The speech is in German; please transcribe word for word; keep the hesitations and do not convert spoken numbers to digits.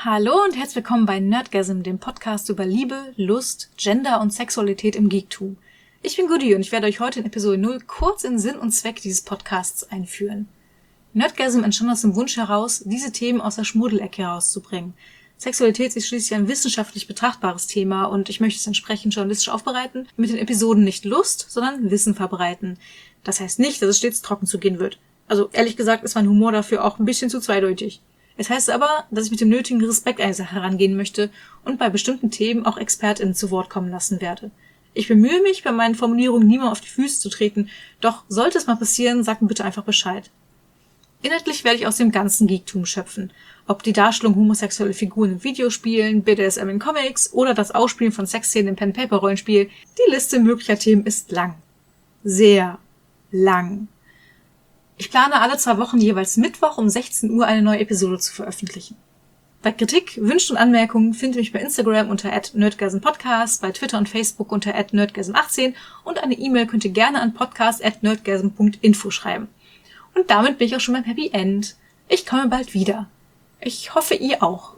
Hallo und herzlich willkommen bei Nerdgasm, dem Podcast über Liebe, Lust, Gender und Sexualität im Geektum. Ich bin Goody und ich werde euch heute in Episode null kurz in Sinn und Zweck dieses Podcasts einführen. Nerdgasm entstand aus dem Wunsch heraus, diese Themen aus der Schmuddelecke herauszubringen. Sexualität ist schließlich ein wissenschaftlich betrachtbares Thema und ich möchte es entsprechend journalistisch aufbereiten, mit den Episoden nicht Lust, sondern Wissen verbreiten. Das heißt nicht, dass es stets trocken zugehen wird. Also ehrlich gesagt ist mein Humor dafür auch ein bisschen zu zweideutig. Es heißt aber, dass ich mit dem nötigen Respekt an die Sache herangehen möchte und bei bestimmten Themen auch ExpertInnen zu Wort kommen lassen werde. Ich bemühe mich, bei meinen Formulierungen niemand auf die Füße zu treten, doch sollte es mal passieren, sagt mir bitte einfach Bescheid. Inhaltlich werde ich aus dem ganzen Geektum schöpfen. Ob die Darstellung homosexueller Figuren in Videospielen, B D S M in Comics oder das Ausspielen von Sexszenen im Pen-Paper-Rollenspiel, die Liste möglicher Themen ist lang. Sehr lang. Ich plane alle zwei Wochen jeweils Mittwoch um sechzehn Uhr eine neue Episode zu veröffentlichen. Bei Kritik, Wünschen und Anmerkungen findet ihr mich bei Instagram unter at nerdgasmpodcast, bei Twitter und Facebook unter at nerdgasm achtzehn und eine E-Mail könnt ihr gerne an podcast at nerdgasm punkt info schreiben. Und damit bin ich auch schon beim Happy End. Ich komme bald wieder. Ich hoffe, ihr auch.